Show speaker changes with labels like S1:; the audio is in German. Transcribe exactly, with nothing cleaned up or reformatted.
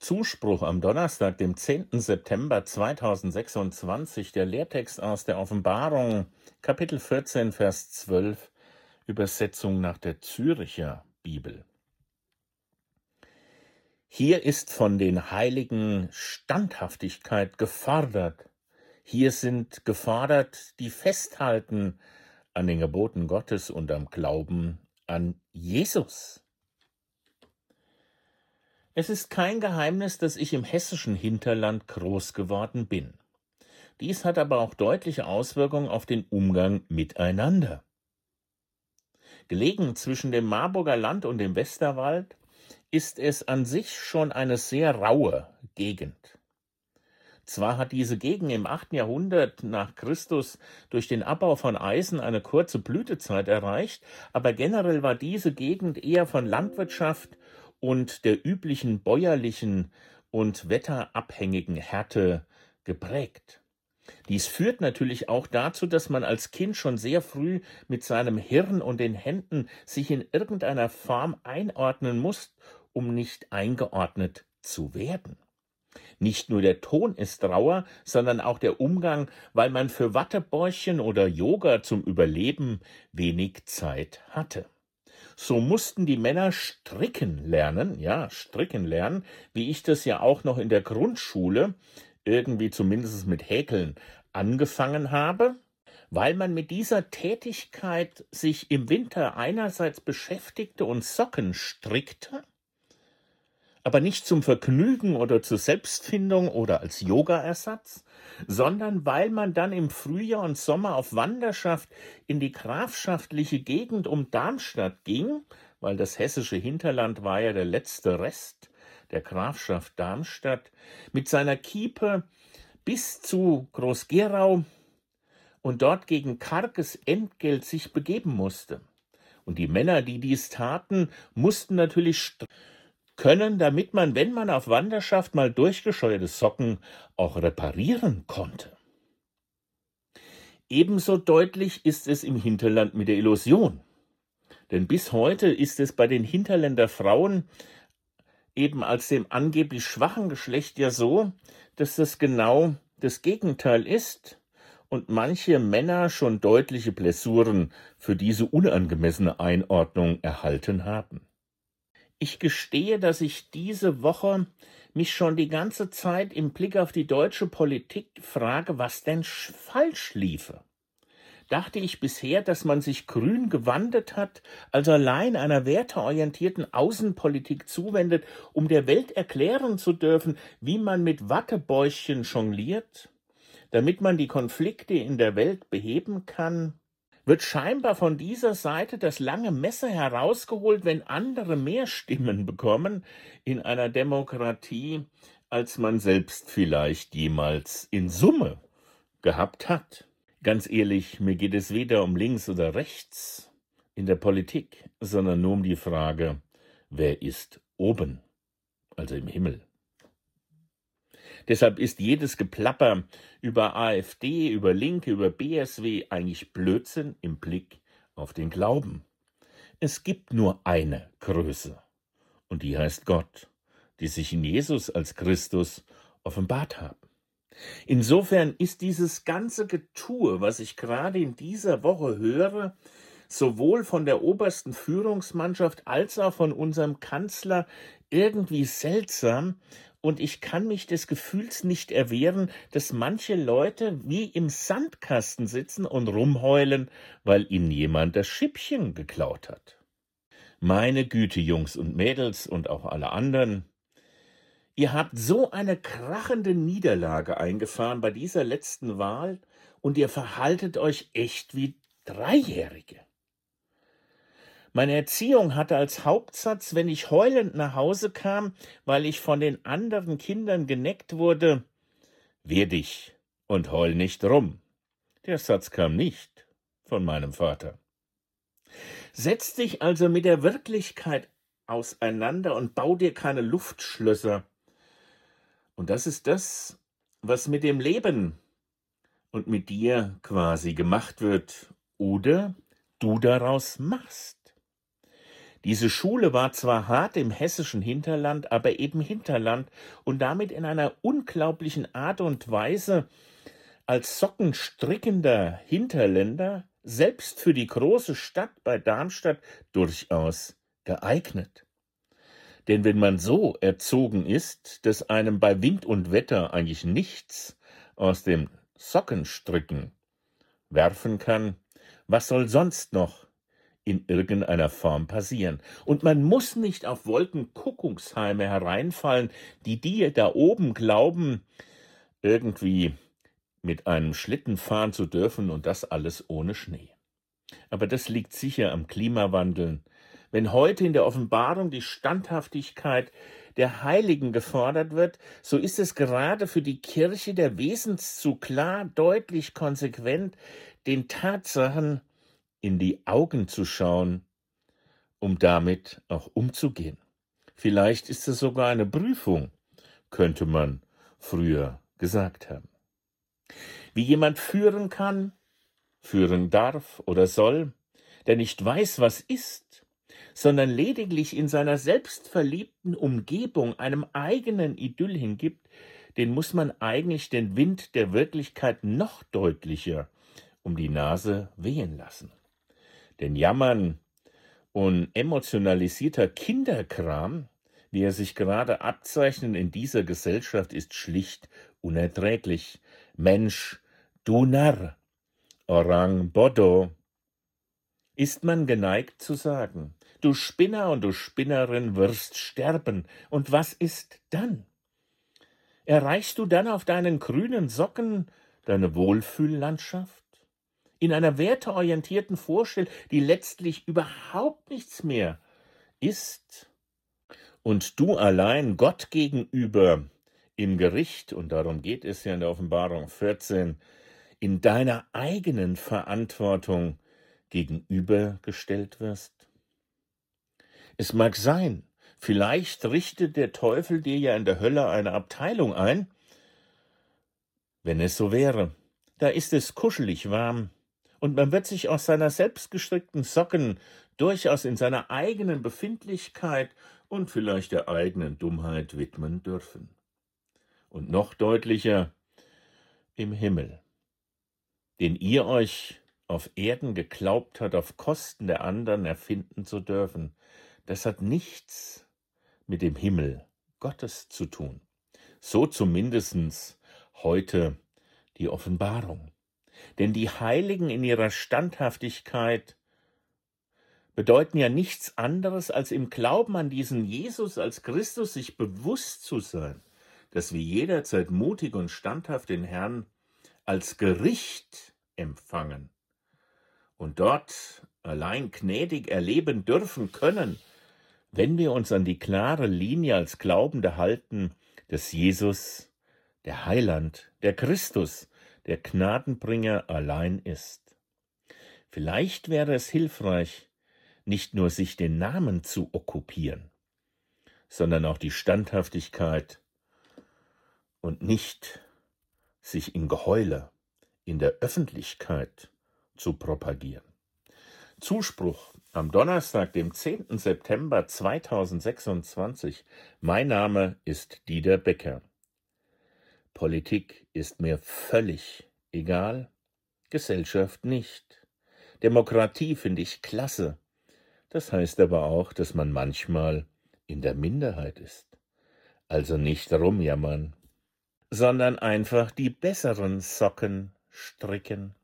S1: Zuspruch am Donnerstag, dem zehnten September zweitausendsechsundzwanzig, der Lehrtext aus der Offenbarung, Kapitel vierzehn, Vers zwölf, Übersetzung nach der Züricher Bibel. Hier ist von den Heiligen Standhaftigkeit gefordert. Hier sind gefordert, die festhalten an den Geboten Gottes und am Glauben an Jesus. Es ist kein Geheimnis, dass ich im hessischen Hinterland groß geworden bin. Dies hat aber auch deutliche Auswirkungen auf den Umgang miteinander. Gelegen zwischen dem Marburger Land und dem Westerwald ist es an sich schon eine sehr raue Gegend. Zwar hat diese Gegend im achten Jahrhundert nach Christus durch den Abbau von Eisen eine kurze Blütezeit erreicht, aber generell war diese Gegend eher von Landwirtschaft und der üblichen bäuerlichen und wetterabhängigen Härte geprägt. Dies führt natürlich auch dazu, dass man als Kind schon sehr früh mit seinem Hirn und den Händen sich in irgendeiner Form einordnen muss, um nicht eingeordnet zu werden. Nicht nur der Ton ist rauer, sondern auch der Umgang, weil man für Wattebäuchchen oder Yoga zum Überleben wenig Zeit hatte. So mussten die Männer stricken lernen, ja, stricken lernen, wie ich das ja auch noch in der Grundschule, irgendwie zumindest mit Häkeln, angefangen habe, weil man mit dieser Tätigkeit sich im Winter einerseits beschäftigte und Socken strickte, aber nicht zum Vergnügen oder zur Selbstfindung oder als Yogaersatz, sondern weil man dann im Frühjahr und Sommer auf Wanderschaft in die grafschaftliche Gegend um Darmstadt ging, weil das hessische Hinterland war ja der letzte Rest der Grafschaft Darmstadt, mit seiner Kiepe bis zu Groß-Gerau und dort gegen karges Entgelt sich begeben musste. Und die Männer, die dies taten, mussten natürlich st- können, damit man, wenn man auf Wanderschaft mal durchgescheuerte Socken auch reparieren konnte. Ebenso deutlich ist es im Hinterland mit der Illusion. Denn bis heute ist es bei den Hinterländer Frauen eben als dem angeblich schwachen Geschlecht ja so, dass das genau das Gegenteil ist und manche Männer schon deutliche Blessuren für diese unangemessene Einordnung erhalten haben. Ich gestehe, dass ich diese Woche mich schon die ganze Zeit im Blick auf die deutsche Politik frage, was denn falsch liefe. Dachte ich bisher, dass man sich grün gewandet hat, also allein einer werteorientierten Außenpolitik zuwendet, um der Welt erklären zu dürfen, wie man mit Wattebäuchchen jongliert, damit man die Konflikte in der Welt beheben kann? Wird scheinbar von dieser Seite das lange Messer herausgeholt, wenn andere mehr Stimmen bekommen in einer Demokratie, als man selbst vielleicht jemals in Summe gehabt hat. Ganz ehrlich, mir geht es weder um links oder rechts in der Politik, sondern nur um die Frage, wer ist oben, also im Himmel. Deshalb ist jedes Geplapper über AfD, über Linke, über B S W eigentlich Blödsinn im Blick auf den Glauben. Es gibt nur eine Größe, und die heißt Gott, die sich in Jesus als Christus offenbart hat. Insofern ist dieses ganze Getue, was ich gerade in dieser Woche höre, sowohl von der obersten Führungsmannschaft als auch von unserem Kanzler irgendwie seltsam, und ich kann mich des Gefühls nicht erwehren, dass manche Leute wie im Sandkasten sitzen und rumheulen, weil ihnen jemand das Schippchen geklaut hat. Meine Güte, Jungs und Mädels und auch alle anderen, ihr habt so eine krachende Niederlage eingefahren bei dieser letzten Wahl und ihr verhaltet euch echt wie Dreijährige. Meine Erziehung hatte als Hauptsatz, wenn ich heulend nach Hause kam, weil ich von den anderen Kindern geneckt wurde: Wehr dich und heul nicht rum. Der Satz kam nicht von meinem Vater. Setz dich also mit der Wirklichkeit auseinander und bau dir keine Luftschlösser. Und das ist das, was mit dem Leben und mit dir quasi gemacht wird oder du daraus machst. Diese Schule war zwar hart im hessischen Hinterland, aber eben Hinterland und damit in einer unglaublichen Art und Weise als sockenstrickender Hinterländer selbst für die große Stadt bei Darmstadt durchaus geeignet. Denn wenn man so erzogen ist, dass einem bei Wind und Wetter eigentlich nichts aus dem Sockenstricken werfen kann, was soll sonst noch in irgendeiner Form passieren? Und man muss nicht auf Wolkenkuckucksheime hereinfallen, die die da oben glauben, irgendwie mit einem Schlitten fahren zu dürfen und das alles ohne Schnee. Aber das liegt sicher am Klimawandel. Wenn heute in der Offenbarung die Standhaftigkeit der Heiligen gefordert wird, so ist es gerade für die Kirche der Wesenszug klar, deutlich, konsequent, den Tatsachen in die Augen zu schauen, um damit auch umzugehen. Vielleicht ist es sogar eine Prüfung, könnte man früher gesagt haben. Wie jemand führen kann, führen darf oder soll, der nicht weiß, was ist, sondern lediglich in seiner selbstverliebten Umgebung einem eigenen Idyll hingibt, den muss man eigentlich den Wind der Wirklichkeit noch deutlicher um die Nase wehen lassen. Denn Jammern und emotionalisierter Kinderkram, wie er sich gerade abzeichnet in dieser Gesellschaft, ist schlicht unerträglich. Mensch, du Narr, Orang Bodo, ist man geneigt zu sagen, du Spinner und du Spinnerin wirst sterben. Und was ist dann? Erreichst du dann auf deinen grünen Socken deine Wohlfühllandschaft? In einer werteorientierten Vorstellung, die letztlich überhaupt nichts mehr ist, und du allein Gott gegenüber im Gericht, und darum geht es ja in der Offenbarung vierzehn, in deiner eigenen Verantwortung gegenübergestellt wirst? Es mag sein, vielleicht richtet der Teufel dir ja in der Hölle eine Abteilung ein, wenn es so wäre. Da ist es kuschelig warm, und man wird sich aus seiner selbstgestrickten Socken durchaus in seiner eigenen Befindlichkeit und vielleicht der eigenen Dummheit widmen dürfen. Und noch deutlicher, im Himmel, den ihr euch auf Erden geglaubt habt, auf Kosten der anderen erfinden zu dürfen, das hat nichts mit dem Himmel Gottes zu tun. So zumindest heute die Offenbarung. Denn die Heiligen in ihrer Standhaftigkeit bedeuten ja nichts anderes, als im Glauben an diesen Jesus als Christus sich bewusst zu sein, dass wir jederzeit mutig und standhaft den Herrn als Gericht empfangen und dort allein gnädig erleben dürfen können, wenn wir uns an die klare Linie als Glaubende halten, dass Jesus der Heiland, der Christus, der Gnadenbringer allein ist. Vielleicht wäre es hilfreich, nicht nur sich den Namen zu okkupieren, sondern auch die Standhaftigkeit und nicht sich in Geheule in der Öffentlichkeit zu propagieren. Zuspruch am Donnerstag, dem zehnten September zweitausendsechsundzwanzig. Mein Name ist Dieter Becker. Politik ist mir völlig egal, Gesellschaft nicht. Demokratie finde ich klasse. Das heißt aber auch, dass man manchmal in der Minderheit ist. Also nicht rumjammern, sondern einfach die besseren Socken stricken.